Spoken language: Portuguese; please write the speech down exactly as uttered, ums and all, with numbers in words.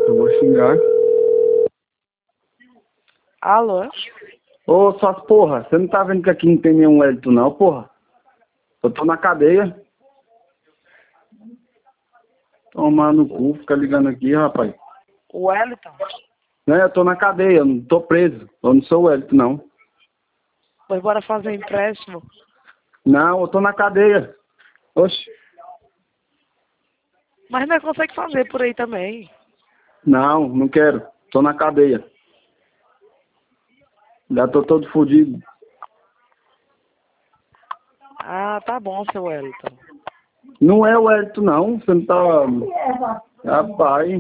Eu vou xingar. Alô? Ô, suas porra, você não tá vendo que aqui não tem nenhum Wellington não, porra? Eu tô na cadeia. Tomar no cu, fica ligando aqui, rapaz. O Wellington? Né, eu tô na cadeia, eu não tô preso. Eu não sou o Wellington, não. Pois bora fazer empréstimo. Não, eu tô na cadeia. Oxe. Mas nós consegue fazer por aí também. Não, não quero. Tô na cadeia. Já tô todo fodido. Ah, tá bom, seu Wellington. Não é o Wellington, não. Você não tá... Rapaz.